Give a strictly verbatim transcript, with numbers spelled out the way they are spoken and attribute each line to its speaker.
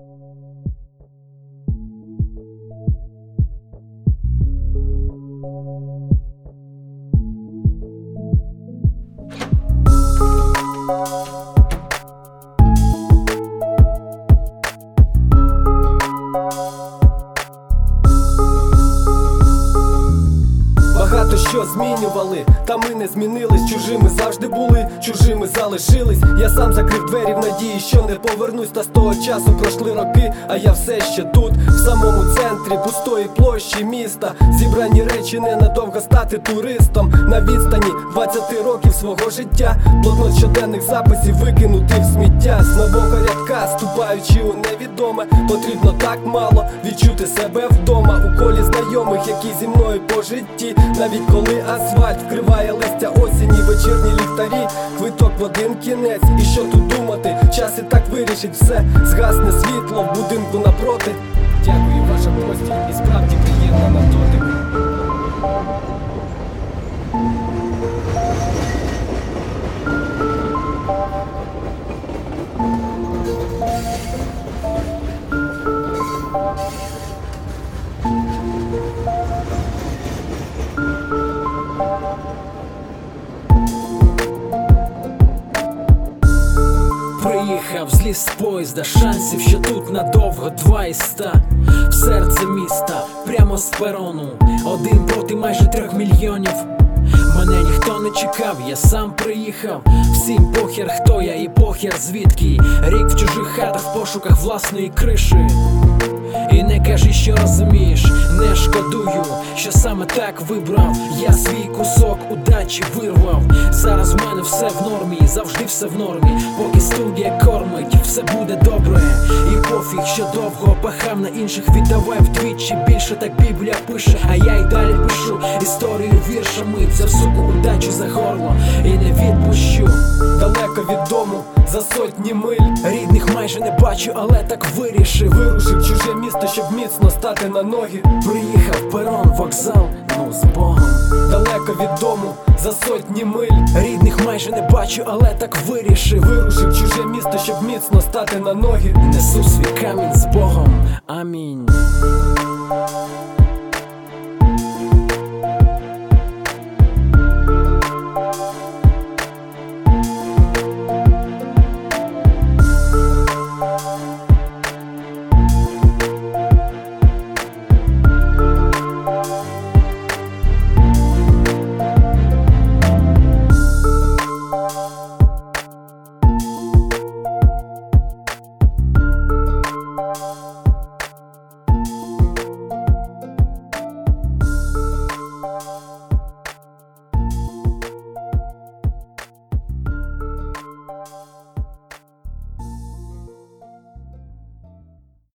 Speaker 1: Багато що змінювали, та ми не змінились. Чужими завжди були, чужими залишились. Я сам закрив двері в надії, що не повернусь. Та з того часу пройшли роки, а я все ще тут, в самому центрі пустої площі міста. Зібрані речі ненадовго стати туристом. На відстані двадцяти років свого життя. Блокнот щоденних записів викинути в сміття. З нового рядка, ступаючи у невідоме, потрібно так мало відчути себе вдома. У колі знайомих, які зі мною по житті. Навіть коли асфальт вкриває листя осені, вечірні ліхтарі, квиток в один кінець. І що тут думати, час і так вирішить все. Згасне світло в будинку напроти. Дякую, ваша гості, і справді приємна на дотик.
Speaker 2: Приїхав, зліз з поїзда, шансів, що тут надовго два із ста. В серце міста, прямо з перону, один проти майже трьох мільйонів. Мене ніхто не чекав, я сам приїхав. Всім похер, хто я і похер звідки. Рік в чужих хатах в пошуках власної криші. І не кажи, що розумієш, не шкодую, що саме так вибрав. Я свій кусок удачі вирвав. Зараз в мене все в нормі, завжди все в нормі. Поки студія кормить, все буде добре. І пофіг, що довго пахав на інших, віддавай вдвічі більше, так Біблія пише. А я й далі пишу історію віршами. Взяв суку удачу за горло і не відпущу.
Speaker 1: Далеко від дому, за сотні миль.
Speaker 2: Рідних майже не бачу, але так вирішив.
Speaker 1: Вирушив в чуже місто, щоб міцно стати на ноги.
Speaker 2: Приїхав, перон, вокзал, ну з Богом.
Speaker 1: Далеко від дому, за сотні миль.
Speaker 2: Рідних майже не бачу, але так вирішив.
Speaker 1: Вирушив в чуже місто, щоб міцно стати на ноги.
Speaker 2: Несу свій камінь з Богом. Амінь.